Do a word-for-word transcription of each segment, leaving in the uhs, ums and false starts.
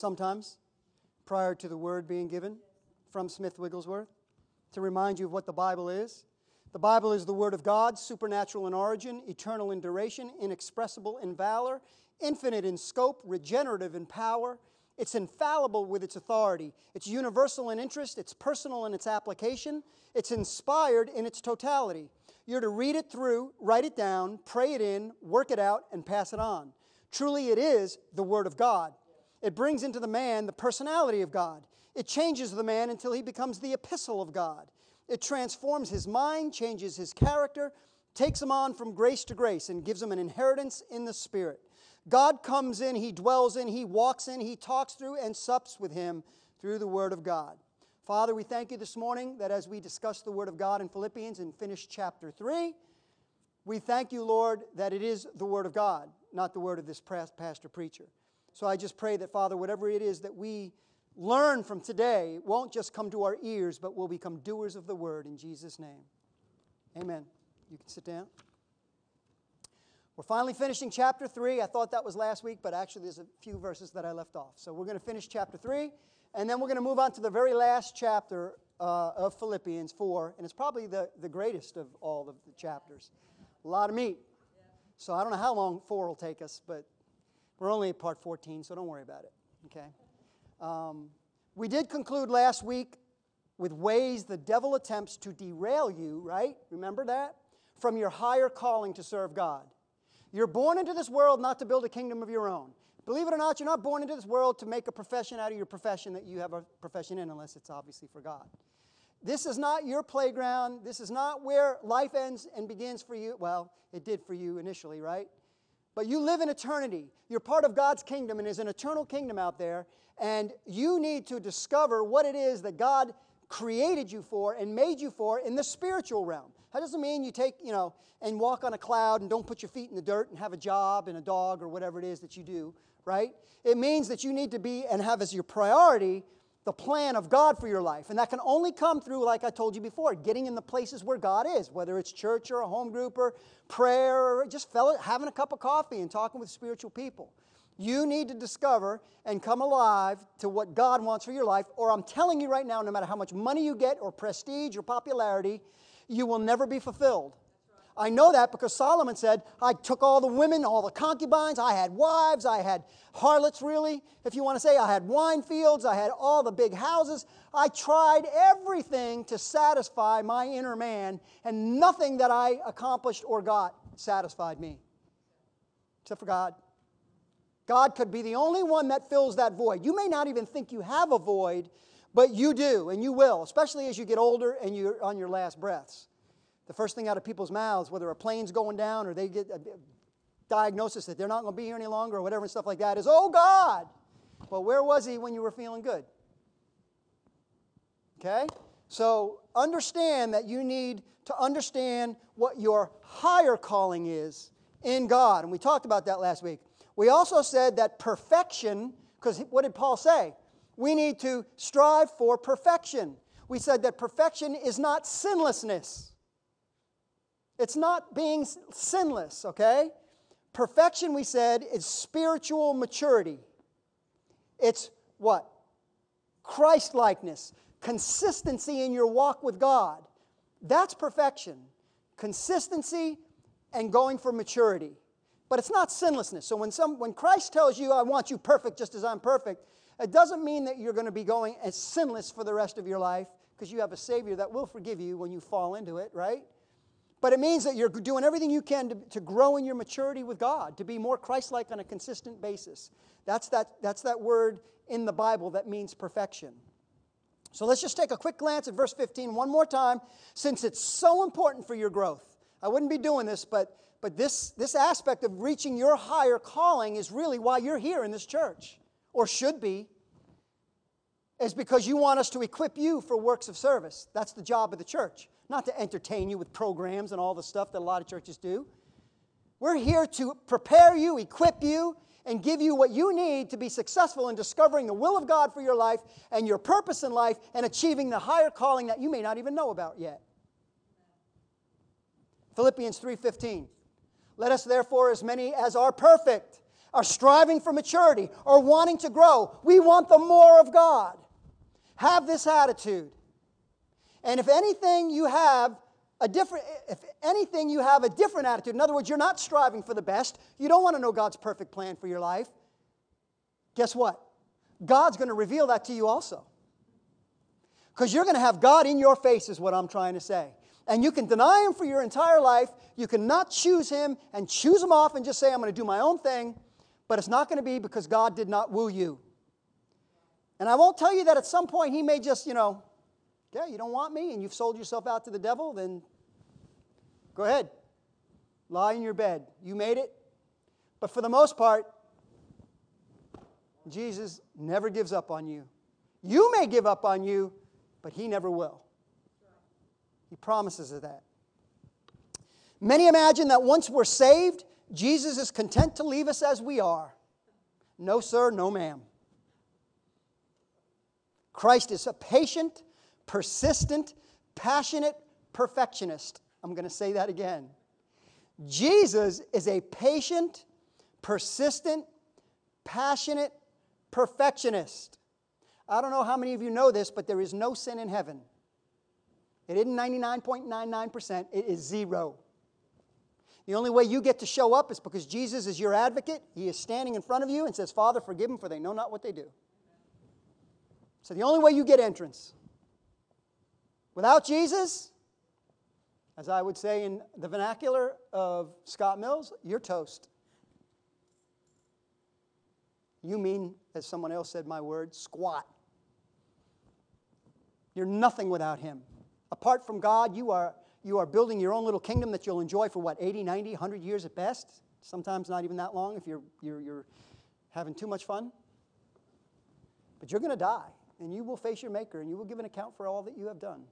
sometimes prior to the word being given from Smith Wigglesworth to remind you of what the Bible is. The Bible is the Word of God, supernatural in origin, eternal in duration, inexpressible in valor, infinite in scope, regenerative in power. It's infallible with its authority. It's universal in interest. It's personal in its application. It's inspired in its totality. You're to read it through, write it down, pray it in, work it out, and pass it on. Truly, it is the Word of God. It brings into the man the personality of God. It changes the man until he becomes the epistle of God. It transforms his mind, changes his character, takes him on from grace to grace, and gives him an inheritance in the Spirit. God comes in, He dwells in, He walks in, He talks through and sups with him through the Word of God. Father, we thank You this morning that as we discuss the Word of God in Philippians and finish chapter three, we thank You, Lord, that it is the Word of God, not the word of this pastor preacher. So I just pray that, Father, whatever it is that we learn from today won't just come to our ears, but will become doers of the Word in Jesus' name. Amen. You can sit down. We're finally finishing chapter three. I thought that was last week, but actually there's a few verses that I left off. So we're going to finish chapter three, and then we're going to move on to the very last chapter uh, of Philippians four, and it's probably the, the greatest of all of the chapters. A lot of meat. So I don't know how long four will take us, but we're only at part fourteen, so don't worry about it. Okay? Um, we did conclude last week with ways the devil attempts to derail you, right? Remember that? From your higher calling to serve God. You're born into this world not to build a kingdom of your own. Believe it or not, you're not born into this world to make a profession out of your profession that you have a profession in, unless it's obviously for God. This is not your playground. This is not where life ends and begins for you. Well, it did for you initially, right? But you live in eternity. You're part of God's kingdom, and there's an eternal kingdom out there, and you need to discover what it is that God created you for and made you for in the spiritual realm. That doesn't mean you take, you know, and walk on a cloud and don't put your feet in the dirt and have a job and a dog or whatever it is that you do, right? It means that you need to be and have as your priority the plan of God for your life. And that can only come through, like I told you before, getting in the places where God is, whether it's church or a home group or prayer or just fellow, having a cup of coffee and talking with spiritual people. You need to discover and come alive to what God wants for your life, or I'm telling you right now, no matter how much money you get or prestige or popularity, you will never be fulfilled. I know that because Solomon said, I took all the women, all the concubines, I had wives, I had harlots really, if you want to say, I had wine fields, I had all the big houses. I tried everything to satisfy my inner man, and nothing that I accomplished or got satisfied me, except for God. God could be the only one that fills that void. You may not even think you have a void, but you do, and you will, especially as you get older and you're on your last breaths. The first thing out of people's mouths, whether a plane's going down or they get a diagnosis that they're not going to be here any longer or whatever and stuff like that, is, oh, God. Well, where was He when you were feeling good? Okay? So understand that you need to understand what your higher calling is in God. And we talked about that last week. We also said that perfection, because what did Paul say? We need to strive for perfection. We said that perfection is not sinlessness. It's not being sinless, okay? Perfection, we said, is spiritual maturity. It's what? Christ-likeness, consistency in your walk with God. That's perfection. Consistency and going for maturity. But it's not sinlessness. So when some when Christ tells you, I want you perfect just as I'm perfect, it doesn't mean that you're going to be going as sinless for the rest of your life, because you have a Savior that will forgive you when you fall into it, right? But it means that you're doing everything you can to, to grow in your maturity with God, to be more Christ-like on a consistent basis. That's that, that's that word in the Bible that means perfection. So let's just take a quick glance at verse fifteen one more time, since it's so important for your growth. I wouldn't be doing this, but, but this, this aspect of reaching your higher calling is really why you're here in this church, or should be, is because you want us to equip you for works of service. That's the job of the church. Not to entertain you with programs and all the stuff that a lot of churches do. We're here to prepare you, equip you, and give you what you need to be successful in discovering the will of God for your life and your purpose in life and achieving the higher calling that you may not even know about yet. Philippians three fifteen. Let us therefore, as many as are perfect, are striving for maturity, or wanting to grow. We want the more of God. Have this attitude. And if anything you have a different, if anything you have a different attitude, in other words, you're not striving for the best, you don't want to know God's perfect plan for your life, guess what? God's going to reveal that to you also. Because you're going to have God in your face is what I'm trying to say. And you can deny Him for your entire life. You cannot choose Him and choose Him off and just say, I'm going to do my own thing. But it's not going to be because God did not woo you. And I won't tell you that at some point He may just, you know, yeah, you don't want me and you've sold yourself out to the devil, then go ahead. Lie in your bed. You made it. But for the most part, Jesus never gives up on you. You may give up on you, but He never will. He promises us that. Many imagine that once we're saved, Jesus is content to leave us as we are. No, sir, no, ma'am. Christ is a patient, persistent, passionate perfectionist. I'm going to say that again. Jesus is a patient, persistent, passionate perfectionist. I don't know how many of you know this, but there is no sin in heaven. It isn't ninety-nine point nine nine percent. It is zero. The only way you get to show up is because Jesus is your advocate. He is standing in front of you and says, Father, forgive them, for they know not what they do. So the only way you get entrance. Without Jesus, as I would say in the vernacular of Scott Mills, you're toast. You mean, as someone else said my word, squat. You're nothing without Him. Apart from God, you are, you are building your own little kingdom that you'll enjoy for what, eighty, ninety, one hundred years at best? Sometimes not even that long if you're, you're, you're having too much fun. But you're going to die, and you will face your Maker, and you will give an account for all that you have done.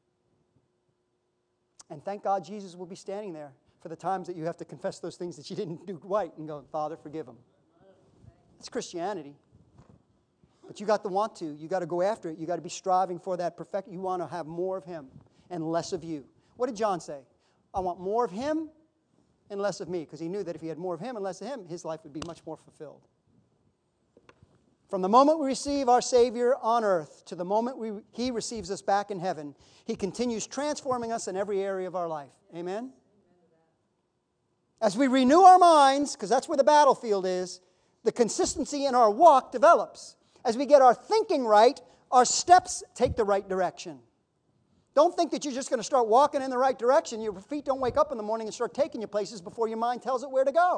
And thank God Jesus will be standing there for the times that you have to confess those things that you didn't do right and go, Father, forgive them. It's Christianity. But you got to want to. You got to go after it. You got to be striving for that perfect. You want to have more of Him and less of you. What did John say? I want more of Him and less of me, because he knew that if he had more of Him and less of him, his life would be much more fulfilled. From the moment we receive our Savior on earth to the moment we, He receives us back in heaven, He continues transforming us in every area of our life. Amen? As we renew our minds, because that's where the battlefield is, the consistency in our walk develops. As we get our thinking right, our steps take the right direction. Don't think that you're just going to start walking in the right direction. Your feet don't wake up in the morning and start taking you places before your mind tells it where to go.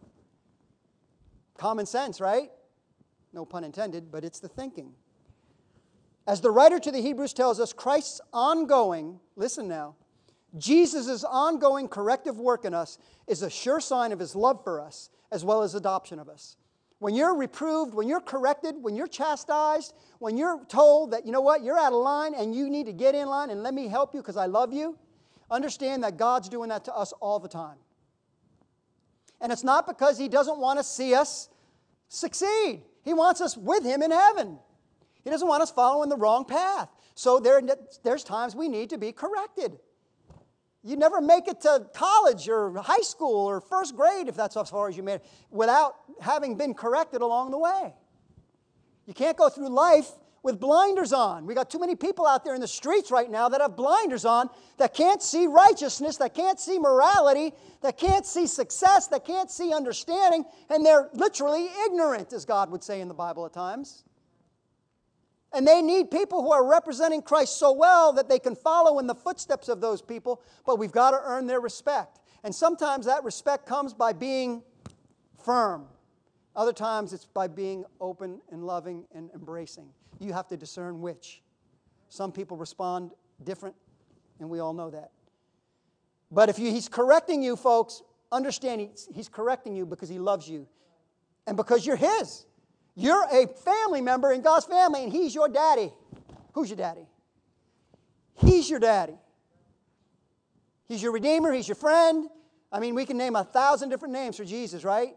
Common sense, right? No pun intended, but it's the thinking. As the writer to the Hebrews tells us, Christ's ongoing, listen now, Jesus' ongoing corrective work in us is a sure sign of His love for us, as well as adoption of us. When you're reproved, when you're corrected, when you're chastised, when you're told that, you know what, you're out of line and you need to get in line and let me help you because I love you, understand that God's doing that to us all the time. And it's not because He doesn't want to see us succeed. He wants us with Him in heaven. He doesn't want us following the wrong path. So there, there's times we need to be corrected. You never make it to college or high school or first grade, if that's as far as you made it, without having been corrected along the way. You can't go through life with blinders on. We got too many people out there in the streets right now that have blinders on, that can't see righteousness, that can't see morality, that can't see success, that can't see understanding, and they're literally ignorant, as God would say in the Bible at times. And they need people who are representing Christ so well that they can follow in the footsteps of those people, but we've got to earn their respect. And sometimes that respect comes by being firm. Other times it's by being open and loving and embracing. You have to discern which. Some people respond different, and we all know that. But if you, He's correcting you, folks, understand he's, he's correcting you because He loves you and because you're His. You're a family member in God's family, and He's your daddy. Who's your daddy? He's your daddy. He's your Redeemer. He's your friend. I mean, we can name a thousand different names for Jesus, right?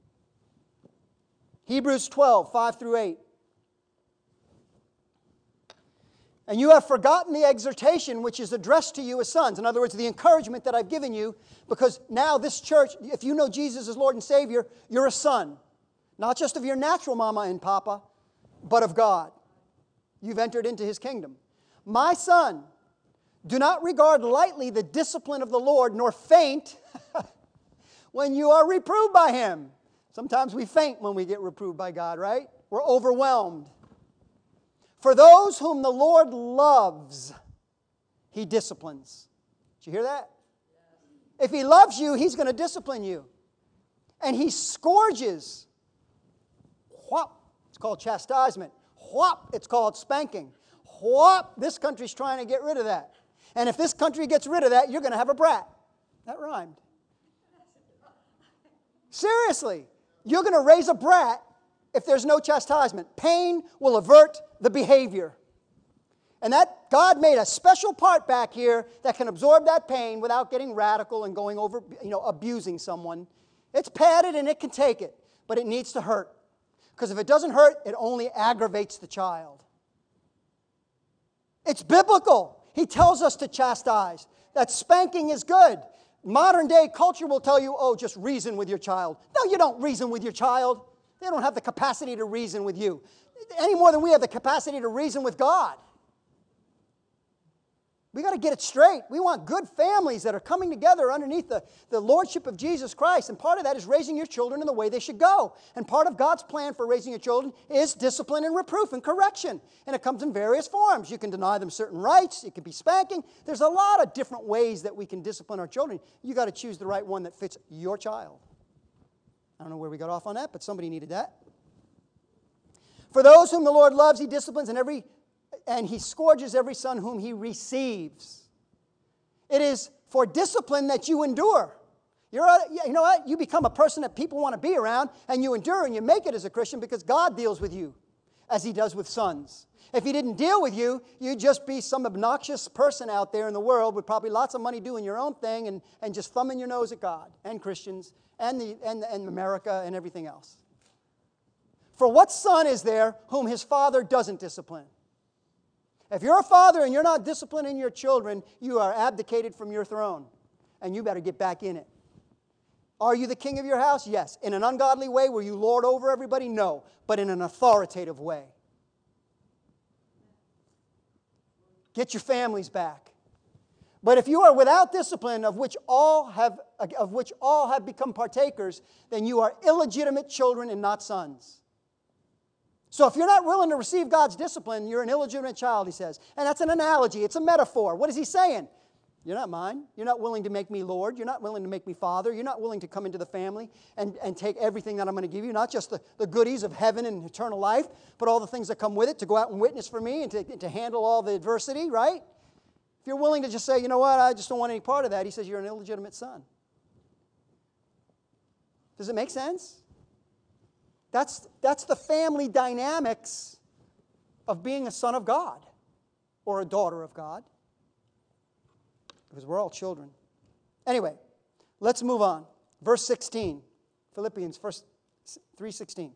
Hebrews twelve, five through eight. And you have forgotten the exhortation which is addressed to you as sons. In other words, the encouragement that I've given you, because now this church, if you know Jesus as Lord and Savior, you're a son. Not just of your natural mama and papa, but of God. You've entered into His kingdom. My son, do not regard lightly the discipline of the Lord, nor faint when you are reproved by Him. Sometimes we faint when we get reproved by God, right? We're overwhelmed. For those whom the Lord loves, He disciplines. Did you hear that? If He loves you, He's going to discipline you. And He scourges. Whop, it's called chastisement. Whop, it's called spanking. Whop, this country's trying to get rid of that. And if this country gets rid of that, you're going to have a brat. That rhymed. Seriously, you're going to raise a brat if there's no chastisement. Pain will avert the behavior. And that God made a special part back here that can absorb that pain without getting radical and going over, you know, abusing someone. It's padded and it can take it, but it needs to hurt. Because if it doesn't hurt, it only aggravates the child. It's biblical. He tells us to chastise. That spanking is good. Modern day culture will tell you, oh, just reason with your child. No, you don't reason with your child. They don't have the capacity to reason with you. Any more than we have the capacity to reason with God. We got to get it straight. We want good families that are coming together underneath the, the lordship of Jesus Christ. And part of that is raising your children in the way they should go. And part of God's plan for raising your children is discipline and reproof and correction. And it comes in various forms. You can deny them certain rights. It can be spanking. There's a lot of different ways that we can discipline our children. You got to choose the right one that fits your child. I don't know where we got off on that, but somebody needed that. For those whom the Lord loves, He disciplines, and every and He scourges every son whom He receives. It is for discipline that you endure. You're a, you know what? You become a person that people want to be around, and you endure and you make it as a Christian because God deals with you as He does with sons. If He didn't deal with you, you'd just be some obnoxious person out there in the world with probably lots of money doing your own thing and, and just thumbing your nose at God and Christians and, the, and, and America and everything else. For what son is there whom his father doesn't discipline? If you're a father and you're not disciplining your children, you are abdicated from your throne, and you better get back in it. Are you the king of your house? Yes. In an ungodly way where you lord over everybody? No. But in an authoritative way. Get your families back. But if you are without discipline, of which all have of which all have become partakers, then you are illegitimate children and not sons. So if you're not willing to receive God's discipline, you're an illegitimate child, he says. And that's an analogy. It's a metaphor. What is he saying? You're not mine. You're not willing to make me Lord. You're not willing to make me Father. You're not willing to come into the family and, and take everything that I'm going to give you, not just the, the goodies of heaven and eternal life, but all the things that come with it, to go out and witness for me and to, to handle all the adversity, right? If you're willing to just say, you know what, I just don't want any part of that, he says you're an illegitimate son. Does it make sense? That's, that's the family dynamics of being a son of God or a daughter of God. Because we're all children. Anyway, let's move on. Verse sixteen. Philippians three sixteen.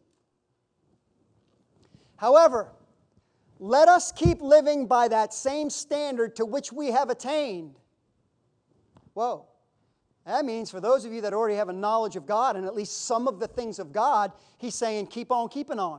However, let us keep living by that same standard to which we have attained. Whoa. That means for those of you that already have a knowledge of God and at least some of the things of God, he's saying keep on keeping on.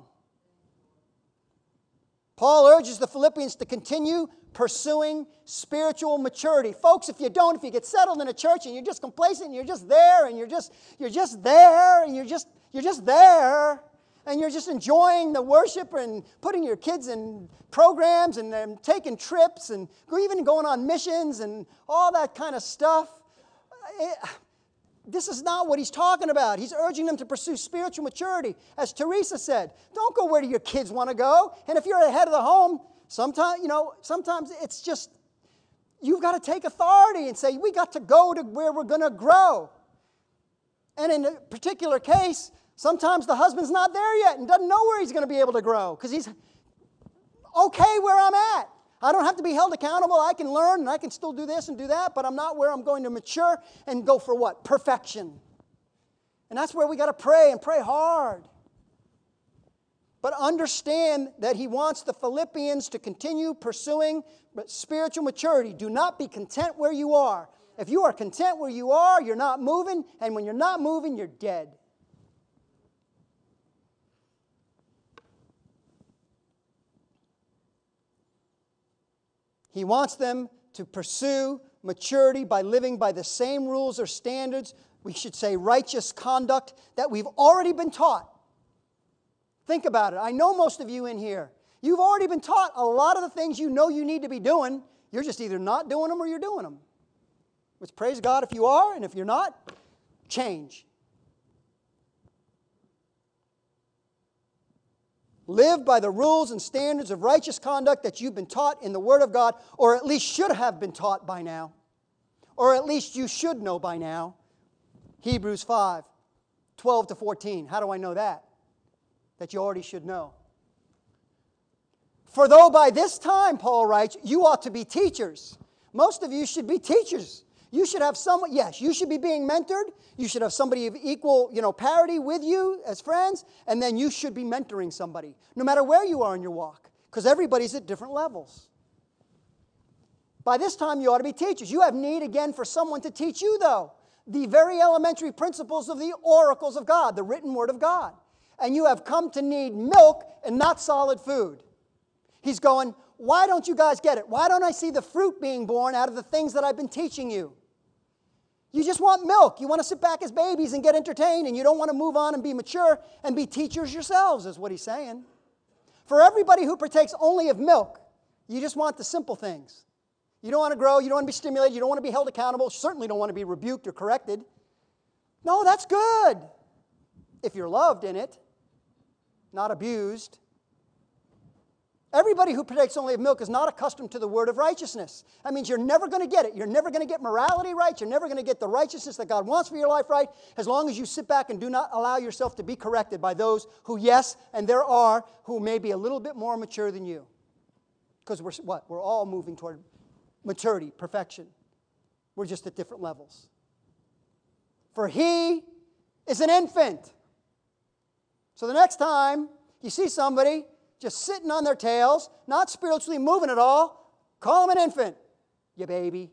Paul urges the Philippians to continue pursuing spiritual maturity. Folks, if you don't, if you get settled in a church and you're just complacent and you're just there and you're just you're just there and you're just you're just there and you're just enjoying the worship and putting your kids in programs and, and taking trips and even going on missions and all that kind of stuff, it, this is not what he's talking about. He's urging them to pursue spiritual maturity. As Teresa said, don't go where your kids want to go. And if you're the head of the home, sometimes, you know, sometimes it's just, you've got to take authority and say, we got to go to where we're going to grow. And in a particular case, sometimes the husband's not there yet and doesn't know where he's going to be able to grow because he's okay where I'm at. I don't have to be held accountable. I can learn and I can still do this and do that, but I'm not where I'm going to mature and go for what? Perfection. And that's where we got to pray and pray hard. But understand that he wants the Philippians to continue pursuing spiritual maturity. Do not be content where you are. If you are content where you are, you're not moving, and when you're not moving, you're dead. He wants them to pursue maturity by living by the same rules or standards, we should say righteous conduct, that we've already been taught. Think about it. I know most of you in here, you've already been taught a lot of the things you know you need to be doing. You're just either not doing them or you're doing them. Which, praise God if you are, and if you're not, change. Live by the rules and standards of righteous conduct that you've been taught in the Word of God, or at least should have been taught by now. Or at least you should know by now. Hebrews five, twelve to fourteen. How do I know that? That you already should know. For though by this time, Paul writes, you ought to be teachers. Most of you should be teachers. You should have someone, yes, you should be being mentored. You should have somebody of equal, you know, parity with you as friends. And then you should be mentoring somebody, no matter where you are in your walk. Because everybody's at different levels. By this time, you ought to be teachers. You have need, again, for someone to teach you, though, the very elementary principles of the oracles of God, the written Word of God. And you have come to need milk and not solid food. He's going, why don't you guys get it? Why don't I see the fruit being born out of the things that I've been teaching you? You just want milk. You want to sit back as babies and get entertained, and you don't want to move on and be mature and be teachers yourselves, is what he's saying. For everybody who partakes only of milk, you just want the simple things. You don't want to grow. You don't want to be stimulated. You don't want to be held accountable. You certainly don't want to be rebuked or corrected. No, that's good if you're loved in it, not abused. Everybody who partakes only of milk is not accustomed to the word of righteousness. That means you're never going to get it. You're never going to get morality right. You're never going to get the righteousness that God wants for your life right, as long as you sit back and do not allow yourself to be corrected by those who, yes, and there are, who may be a little bit more mature than you. Because we're what? We're all moving toward maturity, perfection. We're just at different levels. For he is an infant. So the next time you see somebody just sitting on their tails, not spiritually moving at all, call them an infant. You baby.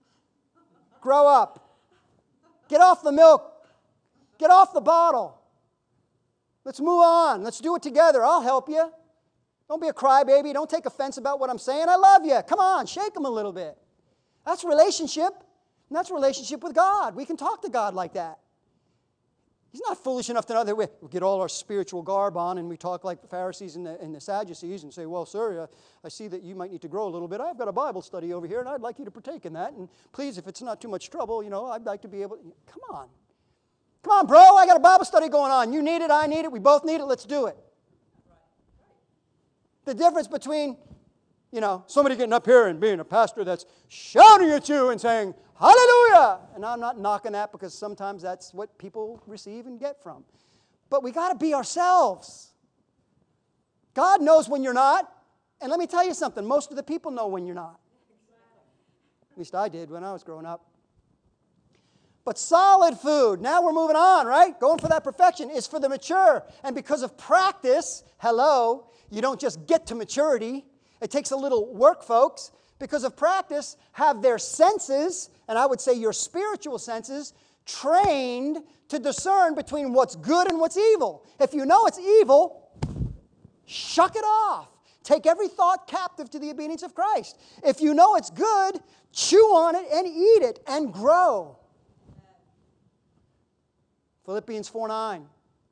Grow up. Get off the milk. Get off the bottle. Let's move on. Let's do it together. I'll help you. Don't be a crybaby. Don't take offense about what I'm saying. I love you. Come on, shake them a little bit. That's relationship. And that's relationship with God. We can talk to God like that. He's not foolish enough to know that we get all our spiritual garb on and we talk like the Pharisees and the, and the Sadducees and say, well, sir, uh, I see that you might need to grow a little bit. I've got a Bible study over here and I'd like you to partake in that. And please, if it's not too much trouble, you know, I'd like to be able to. Come on. Come on, bro. I got a Bible study going on. You need it. I need it. We both need it. Let's do it. The difference between, you know, somebody getting up here and being a pastor that's shouting at you and saying, hallelujah! And I'm not knocking that because sometimes that's what people receive and get from. But we got to be ourselves. God knows when you're not. And let me tell you something. Most of the people know when you're not. At least I did when I was growing up. But solid food, now we're moving on, right? Going for that perfection is for the mature. And because of practice, hello, you don't just get to maturity. It takes a little work, folks. Because of practice, have their senses, and I would say your spiritual senses, trained to discern between what's good and what's evil. If you know it's evil, shuck it off. Take every thought captive to the obedience of Christ. If you know it's good, chew on it and eat it and grow. Philippians four nine.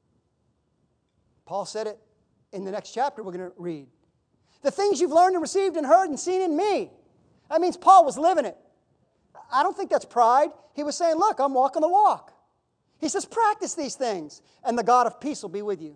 Paul said it in the next chapter we're going to read. The things you've learned and received and heard and seen in me. That means Paul was living it. I don't think that's pride. He was saying, look, I'm walking the walk. He says, practice these things, and the God of peace will be with you.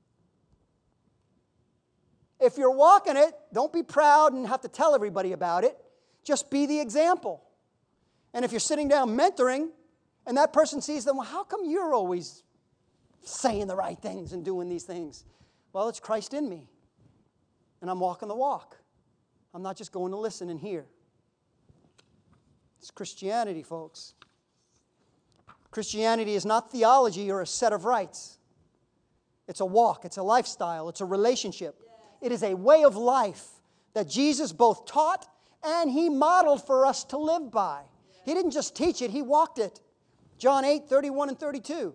If you're walking it, don't be proud and have to tell everybody about it. Just be the example. And if you're sitting down mentoring, and that person sees them, well, how come you're always saying the right things and doing these things? Well, it's Christ in me. And I'm walking the walk. I'm not just going to listen and hear. It's Christianity, folks. Christianity is not theology or a set of rites. It's a walk. It's a lifestyle. It's a relationship. It is a way of life that Jesus both taught and He modeled for us to live by. He didn't just teach it. He walked it. John eight, thirty-one and thirty-two.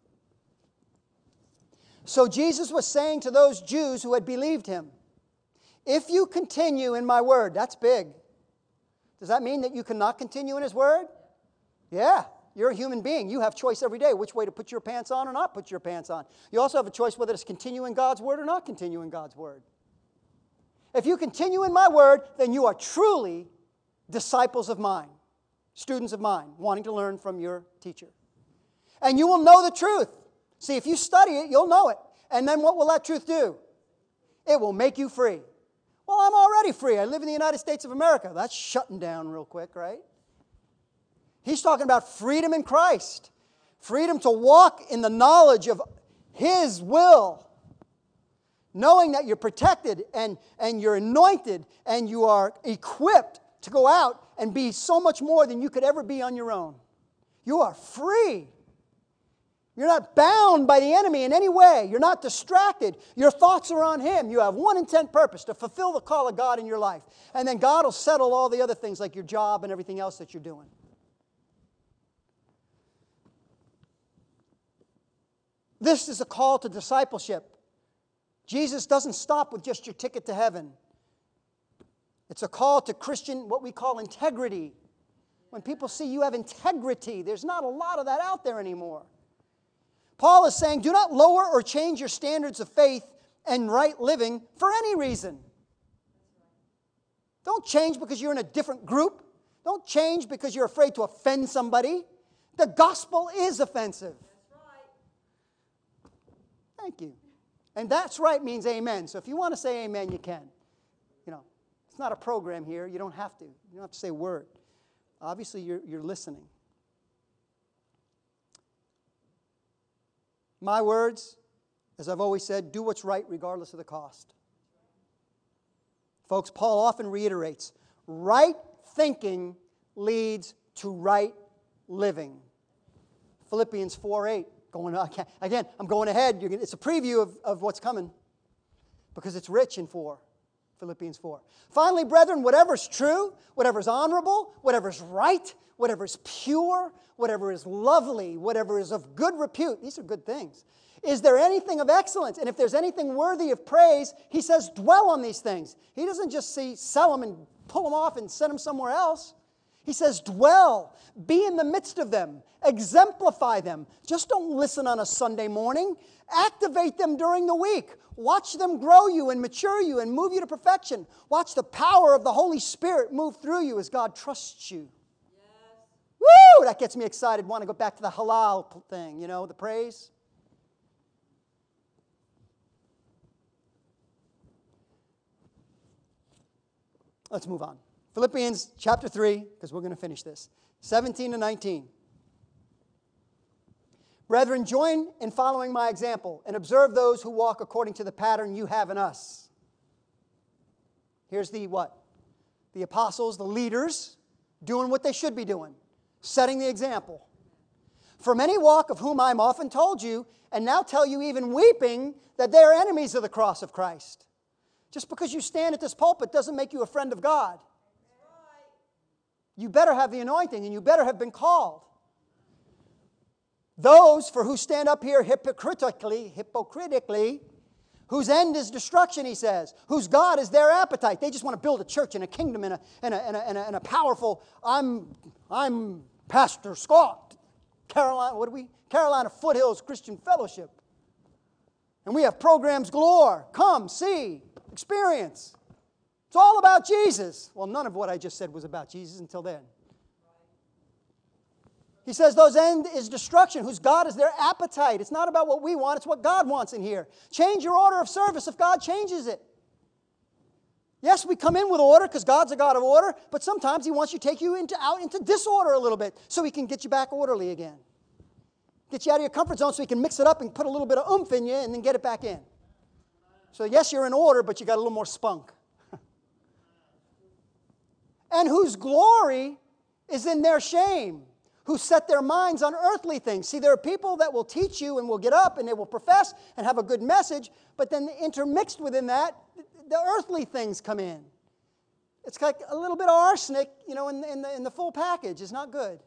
So Jesus was saying to those Jews who had believed Him, If you continue in my word, that's big. Does that mean that you cannot continue in his word? Yeah. You're a human being. You have choice every day which way to put your pants on or not put your pants on. You also have a choice whether to continue in God's word or not continue in God's word. If you continue in my word, then you are truly disciples of mine, students of mine, wanting to learn from your teacher. And you will know the truth. See, if you study it, you'll know it. And then what will that truth do? It will make you free. Well, I'm already free. I live in the United States of America. That's shutting down real quick, right? He's talking about freedom in Christ. Freedom to walk in the knowledge of His will. Knowing that you're protected and, and you're anointed and you are equipped to go out and be so much more than you could ever be on your own. You are free. You're not bound by the enemy in any way. You're not distracted. Your thoughts are on Him. You have one intent purpose, to fulfill the call of God in your life. And then God will settle all the other things like your job and everything else that you're doing. This is a call to discipleship. Jesus doesn't stop with just your ticket to heaven. It's a call to Christian, what we call integrity. When people see you have integrity, there's not a lot of that out there anymore. Paul is saying, do not lower or change your standards of faith and right living for any reason. Don't change because you're in a different group. Don't change because you're afraid to offend somebody. The gospel is offensive. Thank you. And that's right means amen. So if you want to say amen, you can. You know, it's not a program here. You don't have to. You don't have to say a word. Obviously, you're, you're listening. My words, as I've always said, do what's right regardless of the cost. Folks, Paul often reiterates, right thinking leads to right living. Philippians four eight. Going again, I'm going ahead. You're gonna, it's a preview of, of what's coming because it's rich in four. Philippians four. Finally, brethren, whatever is true, whatever is honorable, whatever is right, whatever is pure, whatever is lovely, whatever is of good repute. These are good things. Is there anything of excellence? And if there's anything worthy of praise, he says, dwell on these things. He doesn't just see, sell them and pull them off and send them somewhere else. He says, dwell, be in the midst of them, exemplify them. Just don't listen on a Sunday morning. Activate them during the week. Watch them grow you and mature you and move you to perfection. Watch the power of the Holy Spirit move through you as God trusts you. Yes. Woo! That gets me excited. Want to go back to the halal thing, you know, the praise. Let's move on. Philippians chapter three, because we're going to finish this. seventeen to nineteen. Brethren, join in following my example and observe those who walk according to the pattern you have in us. Here's the what? The apostles, the leaders, doing what they should be doing. Setting the example. For many walk, of whom I am often told you, and now tell you even weeping, that they are enemies of the cross of Christ. Just because you stand at this pulpit doesn't make you a friend of God. You better have the anointing, and you better have been called. Those for who stand up here hypocritically, hypocritically, whose end is destruction, he says, whose God is their appetite. They just want to build a church and a kingdom and a, and a, and a, and a, and a powerful, I'm, I'm Pastor Scott, Carolina, what do we, Carolina Foothills Christian Fellowship. And we have programs galore. Come, see, experience. It's all about Jesus. Well, none of what I just said was about Jesus until then. He says, those end is destruction, whose God is their appetite. It's not about what we want, it's what God wants in here. Change your order of service if God changes it. Yes, we come in with order because God's a God of order, but sometimes He wants you to take you into, out into disorder a little bit so He can get you back orderly again. Get you out of your comfort zone so He can mix it up and put a little bit of oomph in you and then get it back in. So yes, you're in order, but you got a little more spunk. And whose glory is in their shame, who set their minds on earthly things. See, there are people that will teach you and will get up and they will profess and have a good message, but then intermixed within that, the earthly things come in. It's like a little bit of arsenic, you know, in, in, the, in the full package. It's not good.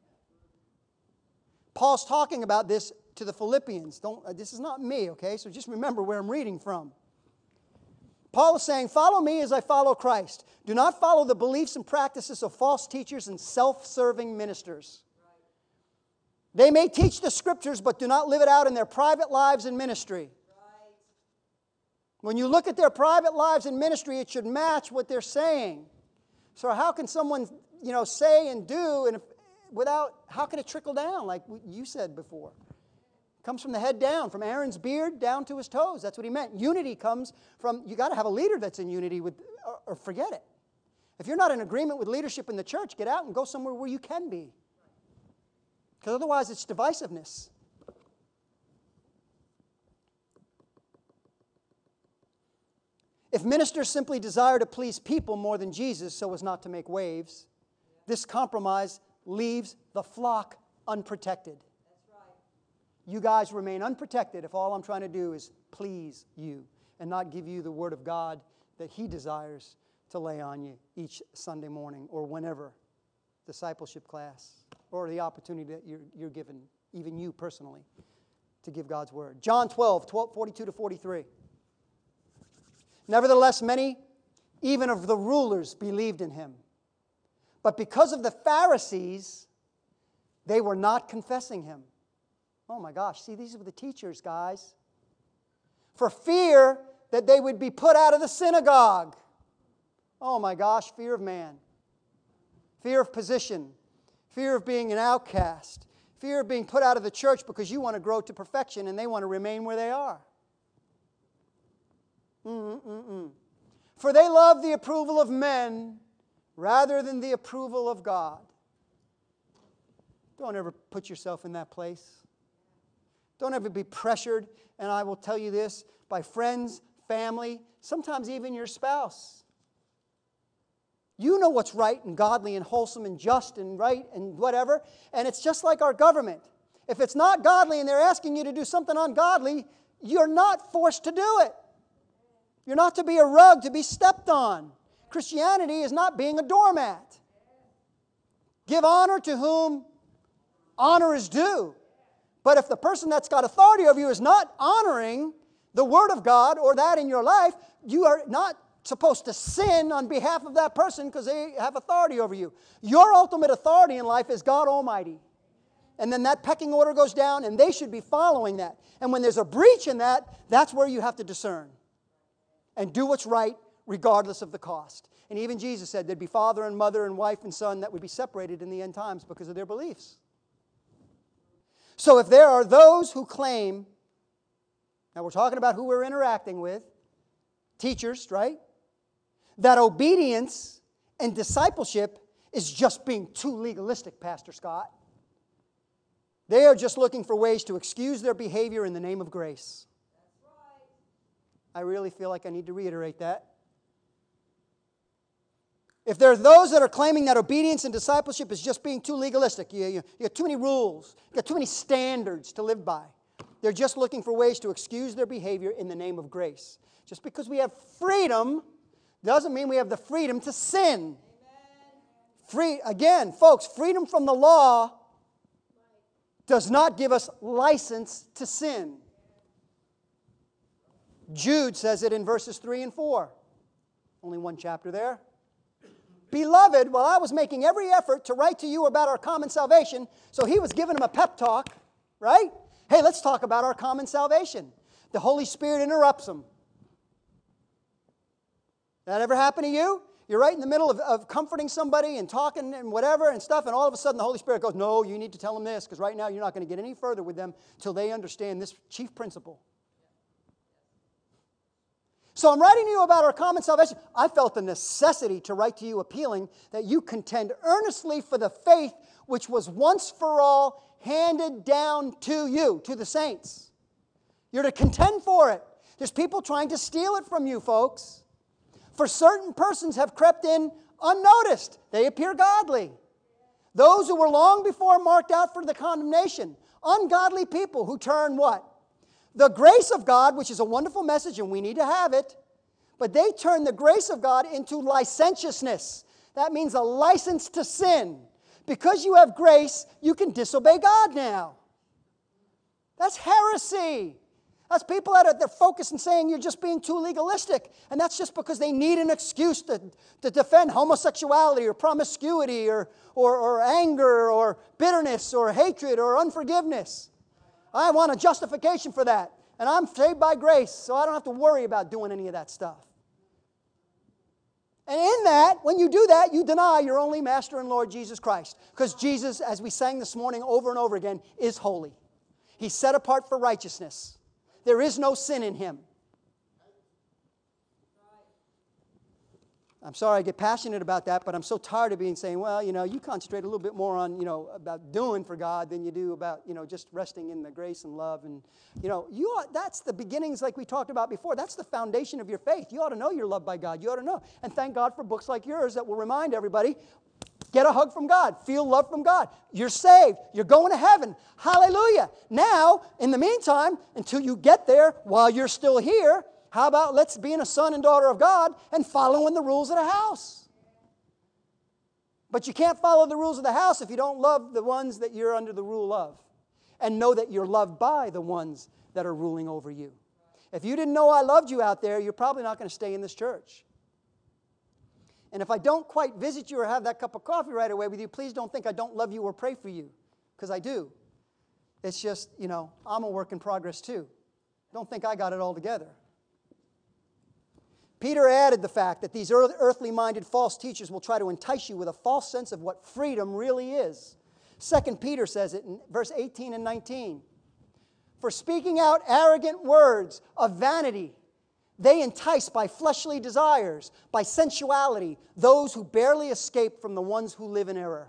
Paul's talking about this to the Philippians. Don't, uh, this is not me, okay? So just remember where I'm reading from. Paul is saying, follow me as I follow Christ. Do not follow the beliefs and practices of false teachers and self-serving ministers. They may teach the Scriptures, but do not live it out in their private lives and ministry. When you look at their private lives and ministry, it should match what they're saying. So how can someone, you know, say and do and if, without, how can it trickle down like you said before? It comes from the head down, from Aaron's beard down to his toes. That's what he meant. Unity comes from, you got to have a leader that's in unity with, or, or forget it. If you're not in agreement with leadership in the church, get out and go somewhere where you can be. Because otherwise it's divisiveness. If ministers simply desire to please people more than Jesus so as not to make waves, this compromise leaves the flock unprotected. That's right. You guys remain unprotected if all I'm trying to do is please you and not give you the Word of God that He desires to lay on you each Sunday morning or whenever, discipleship class, or the opportunity that you're, you're given, even you personally, to give God's Word. John twelve, forty-two to forty-three. Nevertheless, many, even of the rulers, believed in Him. But because of the Pharisees, they were not confessing Him. Oh my gosh, see, these were the teachers, guys. For fear that they would be put out of the synagogue. Oh my gosh, fear of man. Fear of position. Fear of being an outcast. Fear of being put out of the church because you want to grow to perfection and they want to remain where they are. Mm-mm-mm. For they love the approval of men rather than the approval of God. Don't ever put yourself in that place. Don't ever be pressured, and I will tell you this, by friends, family, sometimes even your spouse. You know what's right and godly and wholesome and just and right and whatever, and it's just like our government. If it's not godly and they're asking you to do something ungodly, you're not forced to do it. You're not to be a rug to be stepped on. Christianity is not being a doormat. Give honor to whom honor is due. But if the person that's got authority over you is not honoring the Word of God or that in your life, you are not supposed to sin on behalf of that person because they have authority over you. Your ultimate authority in life is God Almighty. And then that pecking order goes down and they should be following that. And when there's a breach in that, that's where you have to discern. And do what's right regardless of the cost. And even Jesus said there'd be father and mother and wife and son that would be separated in the end times because of their beliefs. So if there are those who claim, now we're talking about who we're interacting with, teachers, right? That obedience and discipleship is just being too legalistic, Pastor Scott. They are just looking for ways to excuse their behavior in the name of grace. I really feel like I need to reiterate that. If there are those that are claiming that obedience and discipleship is just being too legalistic, you, you, you got too many rules, you got too many standards to live by. They're just looking for ways to excuse their behavior in the name of grace. Just because we have freedom doesn't mean we have the freedom to sin. Free, again, folks, freedom from the law does not give us license to sin. Jude says it in verses three and four. Only one chapter there. Beloved, while I was making every effort to write to you about our common salvation, so he was giving him a pep talk, right? Hey, let's talk about our common salvation. The Holy Spirit interrupts him. That ever happen to you? You're right in the middle of, of comforting somebody and talking and whatever and stuff, and all of a sudden the Holy Spirit goes, no, you need to tell them this, because right now you're not going to get any further with them till they understand this chief principle. So I'm writing to you about our common salvation. I felt the necessity to write to you appealing that you contend earnestly for the faith which was once for all handed down to you, to the saints. You're to contend for it. There's people trying to steal it from you, folks. For certain persons have crept in unnoticed. They appear godly. Those who were long before marked out for the condemnation. Ungodly people who turn what? The grace of God, which is a wonderful message, and we need to have it, but they turn the grace of God into licentiousness. That means a license to sin. Because you have grace, you can disobey God now. That's heresy. That's people that are they're focused and saying you're just being too legalistic. And that's just because they need an excuse to, to defend homosexuality or promiscuity or, or, or anger or bitterness or hatred or unforgiveness. I want a justification for that. And I'm saved by grace, so I don't have to worry about doing any of that stuff. And in that, when you do that, you deny your only Master and Lord Jesus Christ. Because Jesus, as we sang this morning over and over again, is holy. He's set apart for righteousness. There is no sin in Him. I'm sorry I get passionate about that, but I'm so tired of being saying, well, you know, you concentrate a little bit more on, you know, about doing for God than you do about, you know, just resting in the grace and love. And, you know, you ought, that's the beginnings like we talked about before. That's the foundation of your faith. You ought to know you're loved by God. You ought to know. And thank God for books like yours that will remind everybody, get a hug from God. Feel love from God. You're saved. You're going to heaven. Hallelujah. Now, in the meantime, until you get there, while you're still here, how about let's being a son and daughter of God and following the rules of the house? But you can't follow the rules of the house if you don't love the ones that you're under the rule of. And know that you're loved by the ones that are ruling over you. If you didn't know I loved you out there, you're probably not going to stay in this church. And if I don't quite visit you or have that cup of coffee right away with you, please don't think I don't love you or pray for you. Because I do. It's just, you know, I'm a work in progress too. Don't think I got it all together. Peter added the fact that these earthly-minded false teachers will try to entice you with a false sense of what freedom really is. Second Peter says it in verse eighteen and nineteen. For speaking out arrogant words of vanity, they entice by fleshly desires, by sensuality, those who barely escape from the ones who live in error.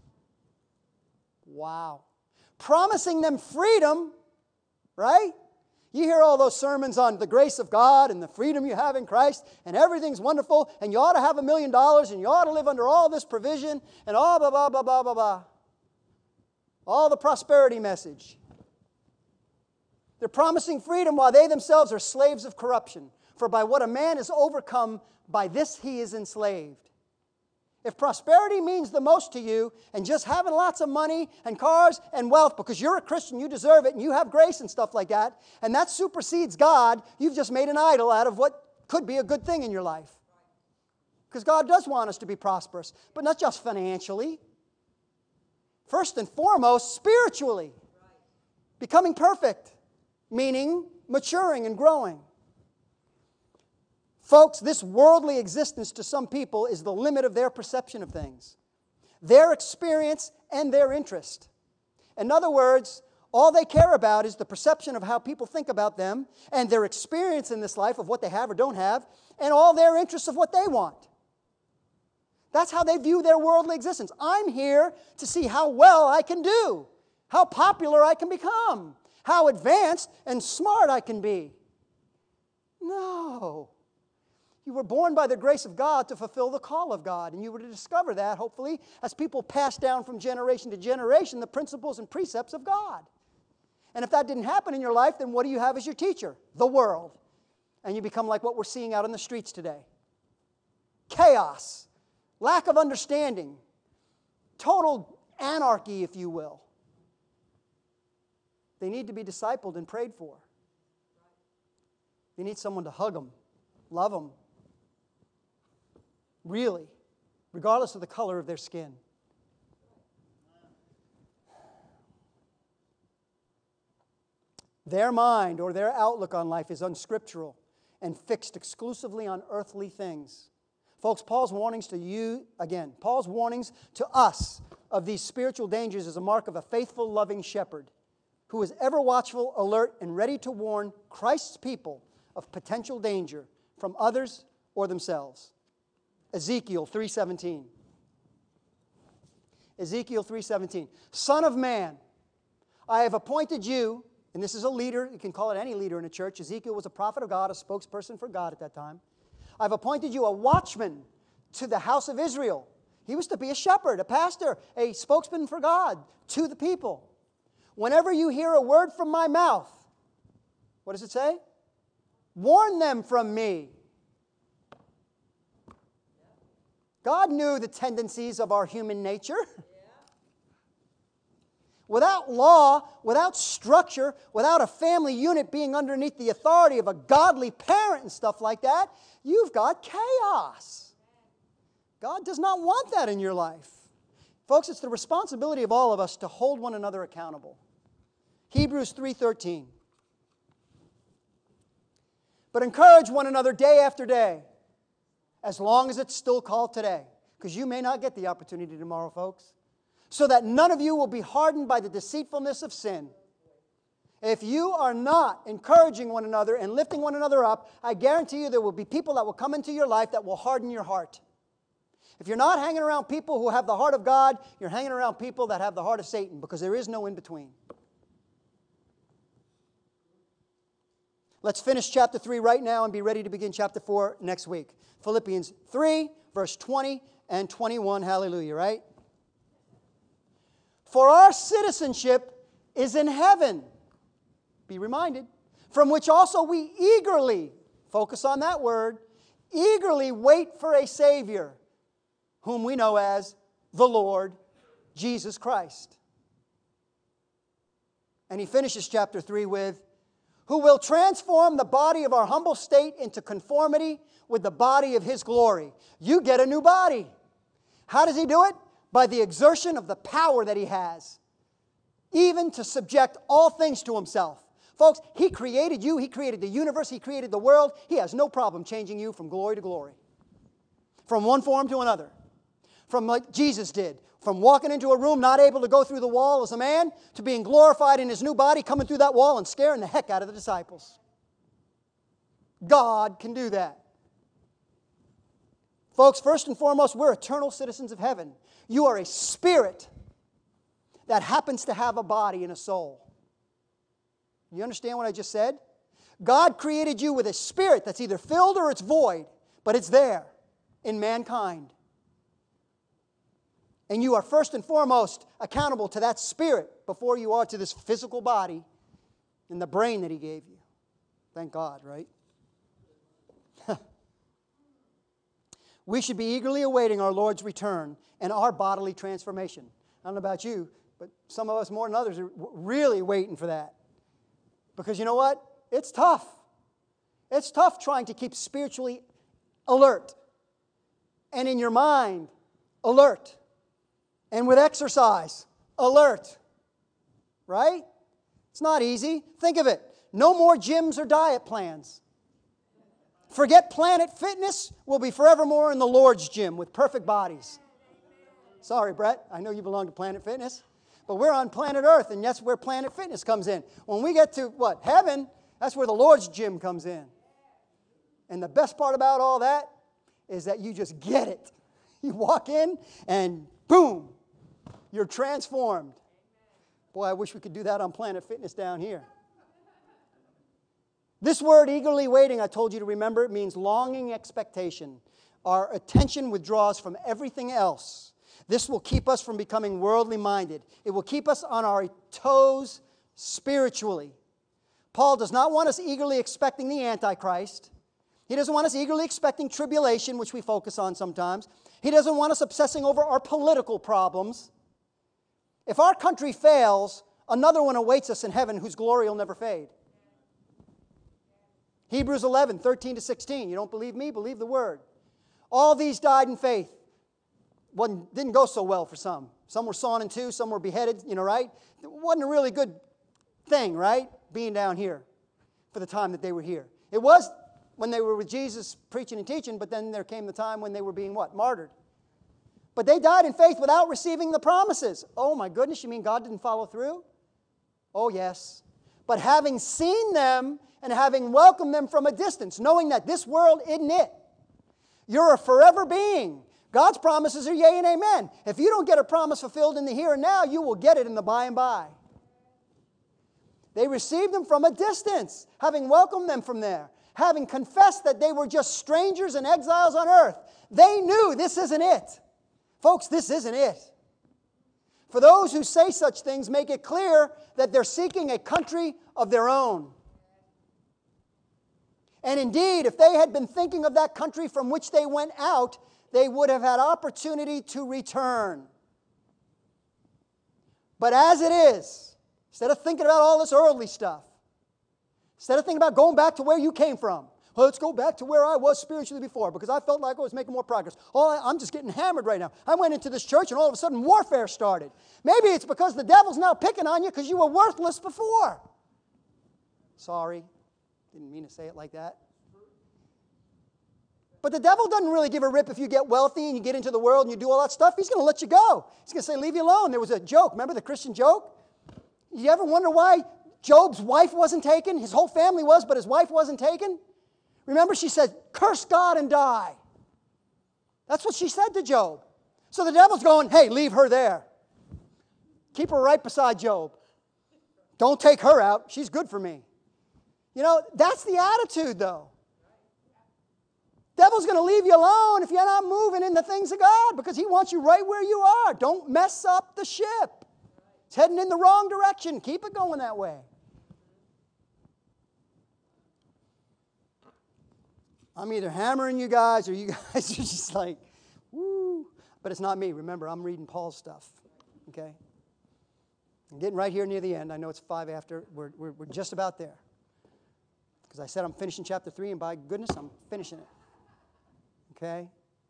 Wow. Promising them freedom, right? You hear all those sermons on the grace of God and the freedom you have in Christ, and everything's wonderful, and you ought to have a million dollars, and you ought to live under all this provision, and all blah, blah, blah, blah, blah, blah. All the prosperity message. They're promising freedom while they themselves are slaves of corruption. For by what a man is overcome, by this he is enslaved. If prosperity means the most to you, and just having lots of money and cars and wealth, because you're a Christian, you deserve it, and you have grace and stuff like that, and that supersedes God, you've just made an idol out of what could be a good thing in your life. Because God does want us to be prosperous, but not just financially. First and foremost, spiritually. Becoming perfect, meaning maturing and growing. Folks, this worldly existence to some people is the limit of their perception of things, their experience and their interest. In other words, all they care about is the perception of how people think about them and their experience in this life of what they have or don't have, and all their interests of what they want. That's how they view their worldly existence. I'm here to see how well I can do, how popular I can become, how advanced and smart I can be. No. You were born by the grace of God to fulfill the call of God, and you were to discover that, hopefully, as people pass down from generation to generation the principles and precepts of God. And if that didn't happen in your life, then what do you have as your teacher? The world. And you become like what we're seeing out in the streets today. Chaos, lack of understanding, total anarchy, if you will. They need to be discipled and prayed for. They need someone to hug them, love them. Really, regardless of the color of their skin. Their mind or their outlook on life is unscriptural and fixed exclusively on earthly things. Folks, Paul's warnings to you, again, Paul's warnings to us of these spiritual dangers is a mark of a faithful, loving shepherd who is ever watchful, alert, and ready to warn Christ's people of potential danger from others or themselves. Ezekiel three seventeen. Ezekiel three seventeen. Son of man, I have appointed you, and this is a leader, you can call it any leader in a church. Ezekiel was a prophet of God, a spokesperson for God at that time. I've appointed you a watchman to the house of Israel. He was to be a shepherd, a pastor, a spokesman for God to the people. Whenever you hear a word from my mouth, what does it say? Warn them from me. God knew the tendencies of our human nature. without law, without structure, without a family unit being underneath the authority of a godly parent and stuff like that, you've got chaos. God does not want that in your life. Folks, it's the responsibility of all of us to hold one another accountable. Hebrews three thirteen. But encourage one another day after day, as long as it's still called today. Because you may not get the opportunity tomorrow, folks. So that none of you will be hardened by the deceitfulness of sin. If you are not encouraging one another and lifting one another up, I guarantee you there will be people that will come into your life that will harden your heart. If you're not hanging around people who have the heart of God, you're hanging around people that have the heart of Satan, because there is no in between. Let's finish chapter three right now and be ready to begin chapter four next week. Philippians three, verse twenty and twenty-one. Hallelujah, right? For our citizenship is in heaven. Be reminded. From which also we eagerly, focus on that word, eagerly wait for a Savior, whom we know as the Lord Jesus Christ. And he finishes chapter three with, who will transform the body of our humble state into conformity with the body of His glory. You get a new body. How does He do it? By the exertion of the power that He has, even to subject all things to Himself. Folks, He created you. He created the universe. He created the world. He has no problem changing you from glory to glory. From one form to another. From like Jesus did. From walking into a room not able to go through the wall as a man to being glorified in His new body, coming through that wall and scaring the heck out of the disciples. God can do that. Folks, first and foremost, we're eternal citizens of heaven. You are a spirit that happens to have a body and a soul. You understand what I just said? God created you with a spirit that's either filled or it's void, but it's there in mankind. And you are first and foremost accountable to that spirit before you are to this physical body and the brain that He gave you. Thank God, right? We should be eagerly awaiting our Lord's return and our bodily transformation. I don't know about you, but some of us more than others are really waiting for that. Because you know what? It's tough. It's tough trying to keep spiritually alert. And in your mind, alert. And with exercise, alert. Right? It's not easy. Think of it. No more gyms or diet plans. Forget Planet Fitness. We'll be forevermore in the Lord's gym with perfect bodies. Sorry, Brett. I know you belong to Planet Fitness. But we're on planet Earth, and that's where Planet Fitness comes in. When we get to, what, heaven, that's where the Lord's gym comes in. And the best part about all that is that you just get it. You walk in, and boom, you're transformed. Boy, I wish we could do that on Planet Fitness down here. This word, eagerly waiting, I told you to remember, it means longing expectation. Our attention withdraws from everything else. This will keep us from becoming worldly minded. It will keep us on our toes spiritually. Paul does not want us eagerly expecting the Antichrist. He doesn't want us eagerly expecting tribulation, which we focus on sometimes. He doesn't want us obsessing over our political problems. If our country fails, another one awaits us in heaven whose glory will never fade. Hebrews eleven, thirteen to sixteen. You don't believe me? Believe the Word. All these died in faith. Wasn't, didn't go so well for some. Some were sawn in two, some were beheaded, you know, right? It wasn't a really good thing, right? Being down here for the time that they were here. It was when they were with Jesus preaching and teaching, but then there came the time when they were being what? Martyred. But they died in faith without receiving the promises. Oh my goodness, you mean God didn't follow through? Oh yes. But having seen them and having welcomed them from a distance, knowing that this world isn't it. You're a forever being. God's promises are yea and amen. If you don't get a promise fulfilled in the here and now, you will get it in the by and by. They received them from a distance, having welcomed them from there, having confessed that they were just strangers and exiles on earth. They knew this isn't it. Folks, this isn't it. For those who say such things, make it clear that they're seeking a country of their own. And indeed, if they had been thinking of that country from which they went out, they would have had opportunity to return. But as it is, instead of thinking about all this earthly stuff, instead of thinking about going back to where you came from, well, let's go back to where I was spiritually before because I felt like I was making more progress. Oh, I'm just getting hammered right now. I went into this church and all of a sudden warfare started. Maybe it's because the devil's now picking on you because you were worthless before. Sorry, didn't mean to say it like that. But the devil doesn't really give a rip if you get wealthy and you get into the world and you do all that stuff. He's going to let you go. He's going to say, leave you alone. There was a joke. Remember the Christian joke? You ever wonder why Job's wife wasn't taken? His whole family was, but his wife wasn't taken? Remember, she said, curse God and die. That's what she said to Job. So the devil's going, hey, leave her there. Keep her right beside Job. Don't take her out. She's good for me. You know, that's the attitude, though. Devil's going to leave you alone if you're not moving in the things of God because he wants you right where you are. Don't mess up the ship. It's heading in the wrong direction. Keep it going that way. I'm either hammering you guys or you guys are just like, woo. But it's not me. Remember, I'm reading Paul's stuff. Okay? I'm getting right here near the end. I know it's five after. We're, we're, we're just about there. Because I said I'm finishing chapter three, and by goodness, I'm finishing it. Okay?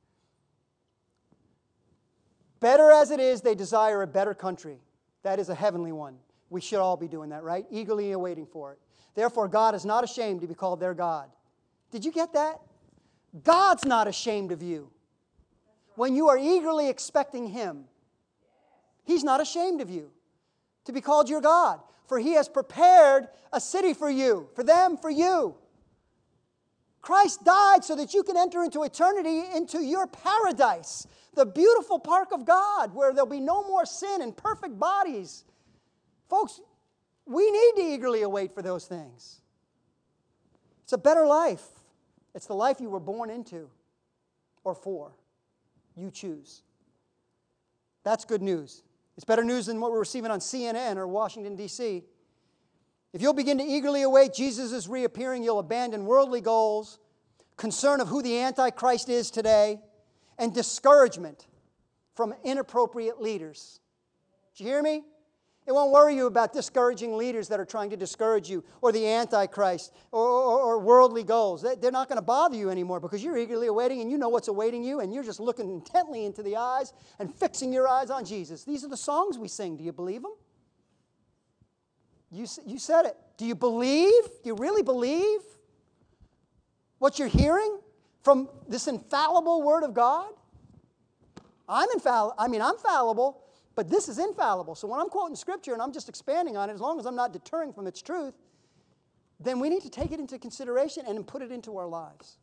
Better as it is, they desire a better country. That is a heavenly one. We should all be doing that, right? Eagerly awaiting for it. Therefore, God is not ashamed to be called their God. Did you get that? God's not ashamed of you. When you are eagerly expecting Him, He's not ashamed of you to be called your God. For He has prepared a city for you, for them, for you. Christ died so that you can enter into eternity, into your paradise, the beautiful park of God, where there'll be no more sin and perfect bodies. Folks, we need to eagerly await for those things. It's a better life. It's the life you were born into or for. You choose. That's good news. It's better news than what we're receiving on C N N or Washington, D C If you'll begin to eagerly await Jesus' reappearing, you'll abandon worldly goals, concern of who the Antichrist is today, and discouragement from inappropriate leaders. Did you hear me? It won't worry you about discouraging leaders that are trying to discourage you, or the Antichrist, or, or, or worldly goals. They're not going to bother you anymore because you're eagerly awaiting and you know what's awaiting you, and you're just looking intently into the eyes and fixing your eyes on Jesus. These are the songs we sing. Do you believe them? You, you said it. Do you believe? Do you really believe what you're hearing from this infallible Word of God? I'm infallible. I mean, I'm fallible. But this is infallible. So when I'm quoting Scripture and I'm just expanding on it, as long as I'm not deterring from its truth, then we need to take it into consideration and put it into our lives.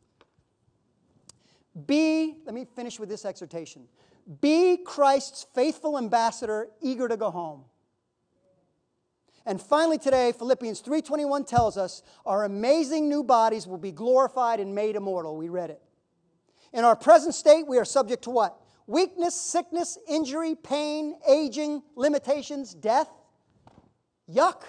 Be, let me finish with this exhortation. Be Christ's faithful ambassador, eager to go home. And finally today, Philippians three twenty-one tells us our amazing new bodies will be glorified and made immortal. We read it. In our present state, we are subject to what? Weakness, sickness, injury, pain, aging, limitations, death. Yuck.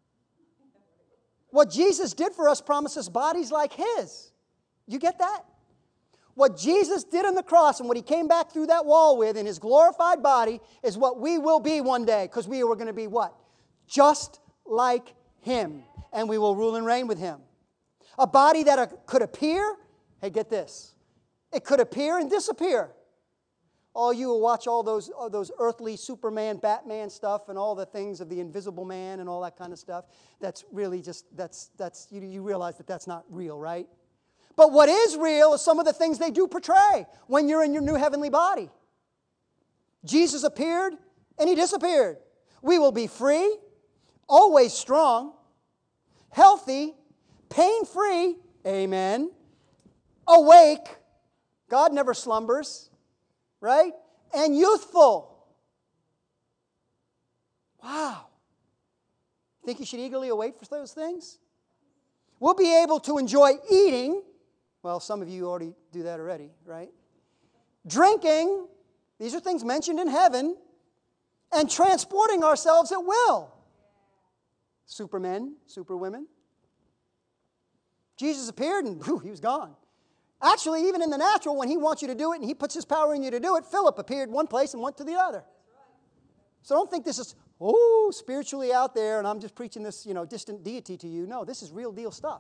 What Jesus did for us promises bodies like His. You get that? What Jesus did on the cross and what He came back through that wall with in His glorified body is what we will be one day, because we are going to be what? Just like Him. And we will rule and reign with Him. A body that could appear, hey, get this. It could appear and disappear. All you who watch all those, all those earthly Superman, Batman stuff and all the things of the Invisible Man and all that kind of stuff, that's really just, that's, that's you, you realize that that's not real, right? But what is real is some of the things they do portray when you're in your new heavenly body. Jesus appeared and He disappeared. We will be free, always strong, healthy, pain-free, amen, awake, God never slumbers, right? And youthful. Wow. Think you should eagerly await for those things? We'll be able to enjoy eating. Well, some of you already do that already, right? Drinking. These are things mentioned in heaven. And transporting ourselves at will. Supermen, superwomen. Jesus appeared and whew, He was gone. Actually, even in the natural, when He wants you to do it and He puts His power in you to do it, Philip appeared one place and went to the other. So don't think this is, oh, spiritually out there, and I'm just preaching this, you know, distant deity to you. No, this is real deal stuff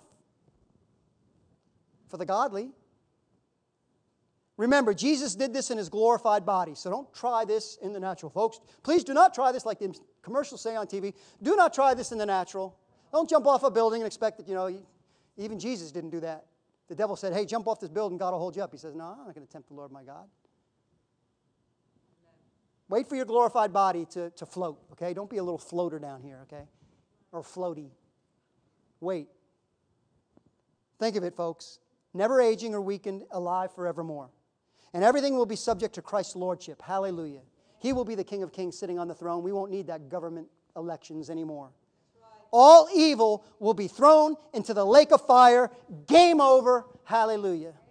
for the godly. Remember, Jesus did this in His glorified body, so don't try this in the natural. Folks, please do not try this like the commercials say on T V. Do not try this in the natural. Don't jump off a building and expect that, you know, even Jesus didn't do that. The devil said, hey, jump off this building, God will hold you up. He says, no, I'm not going to tempt the Lord my God. Wait for your glorified body to, to float, okay? Don't be a little floater down here, okay? Or floaty. Wait. Think of it, folks. Never aging or weakened, alive forevermore. And everything will be subject to Christ's lordship. Hallelujah. He will be the King of Kings sitting on the throne. We won't need that government elections anymore. All evil will be thrown into the lake of fire. Game over. Hallelujah.